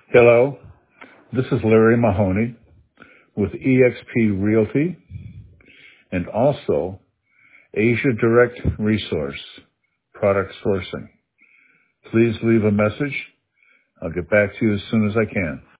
Hello, this is Larry Mahoney with eXp Realty and also Asia Direct Resource Product Sourcing. Please leave a message. I'll get back to you as soon as I can.